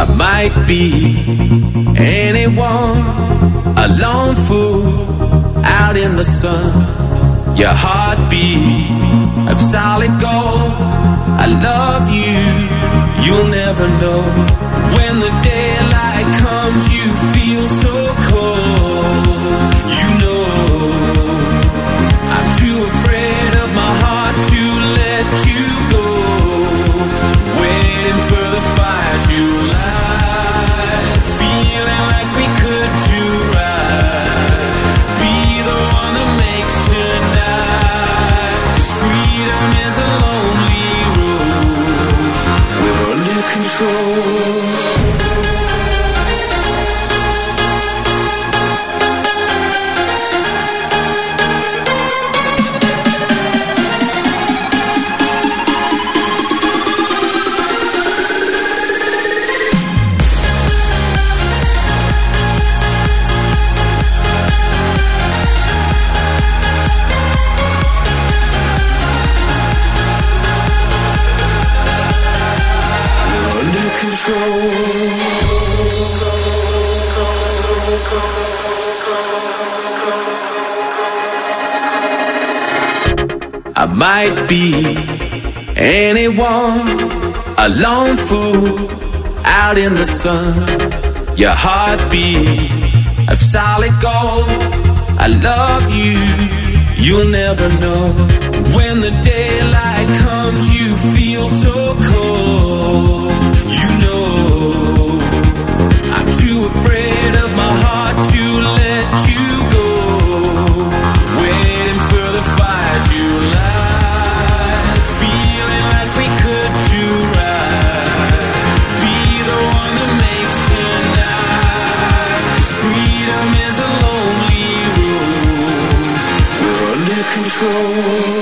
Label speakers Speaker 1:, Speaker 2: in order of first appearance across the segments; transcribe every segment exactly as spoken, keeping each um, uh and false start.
Speaker 1: I might be anyone, a lone fool out in the sun. Your heartbeat of solid gold. I love you, you'll never know. When the daylight comes, you feel so cold. You know, I'm too afraid of my heart to let you go. Waiting for the fire to light, feeling like we could do right. Be the one that makes tonight. 'Cause freedom is a lonely road. We're under control. I might be anyone, a lone fool out in the sun. Your heartbeat of solid gold. I love you, you'll never know. When the daylight comes, you feel so cold. You know, I'm too afraid of my heart to let you go. Waiting for the fire to light, feeling like we could do right. Be the one that makes tonight. 'Cause freedom is a lonely road. We're under control.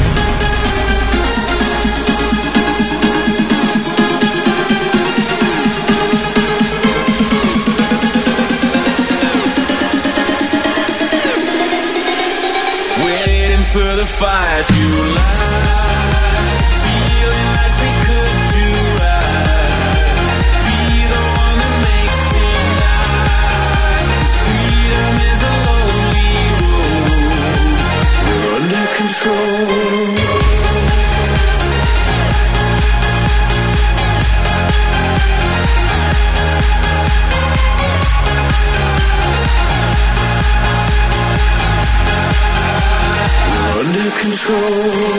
Speaker 1: For the fire to light, feeling like we could do right. Be the one that makes tonight. 'Cause freedom is a lonely road. We're under control. Under control.